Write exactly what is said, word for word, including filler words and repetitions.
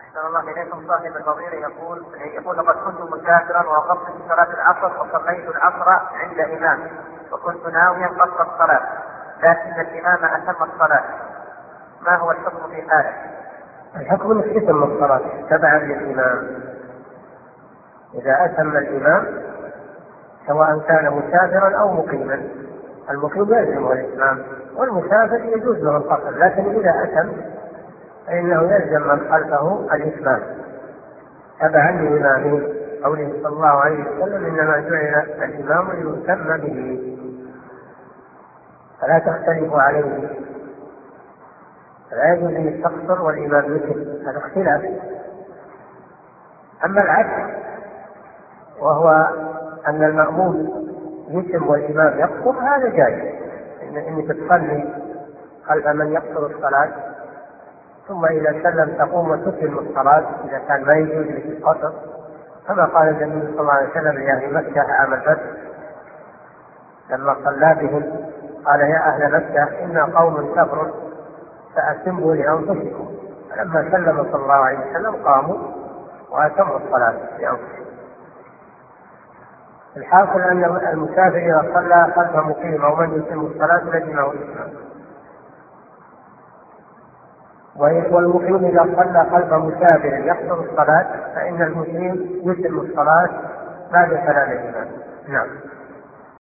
أحسن الله إليكم. صاحب الفضيلة يقول يقول لقد كنت مسافرا ووقفت في صلاة العصر وصليت العصر عند إمام وكنت ناويا قصر الصلاة، لكن الإمام أتم الصلاة، ما هو الحكم في حاله؟ الحكم انك تتم الصلاة تبعا للإمام. إذا أتم الإمام سواء كان مسافرا أو مقيما، المقيم يلزمه الإتمام والمسافر يجوز له القصر، لكن إذا أتم فإنه يلزم من خلفه الإتمام تبعا لإمامه. قوله صلى الله عليه وسلم إنما جعل الإمام ليؤتم به، فلا تختلفوا عليه، لا يجوز أن يستقصر والإمام يتم، هذا اختلاف. أما العكس وهو أن المأموم يتم والإمام يقصر، هذا جائز، إن إنك تصلي خلف من يقصر الصلاة ثم إذا سلم تقوم وتتم الصلاة إذا كان ما يجوز لك القصر، كما قال النبي صلى الله عليه وسلم لأهل مكة عام الفتح لما صلى بهم قال يا أهل مكة إنا قوم كفر فأتموا لأنفسكم، فلما سلم صلى الله عليه وسلم قاموا وأتموا الصلاة لأنفسهم. الحاصل أن المسافر إذا صلى خلف مقيم أو من يتم الصلاة لزمه الإتمام، والمقيم إذا صلى خلف مسافر يقصر الصلاة فإن المقيم يتم الصلاة بعد سلام الإمام. نعم.